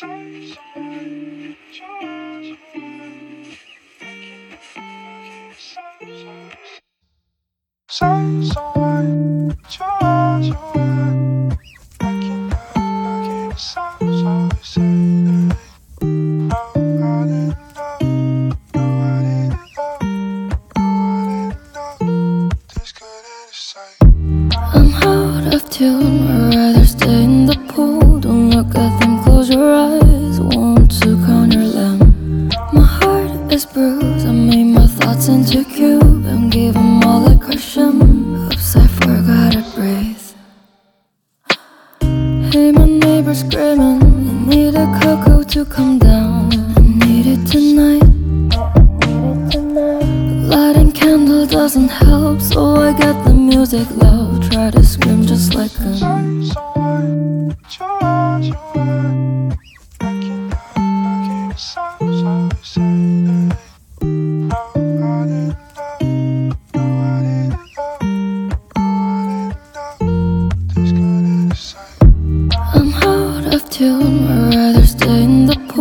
I'm out of tune, I'd rather stay in the pool. Don't look at them, close your eyes. Want to count your lamb. My heart is bruised, I made my thoughts into cube and gave them all a cushion. Oops, I forgot to breathe. Hey, my neighbor's screaming, I need a cuckoo to come down. I need it tonight. Lighting candle doesn't help, so I got the music loud. Try to scream just like him. I'm out of tune, I'd rather stay in the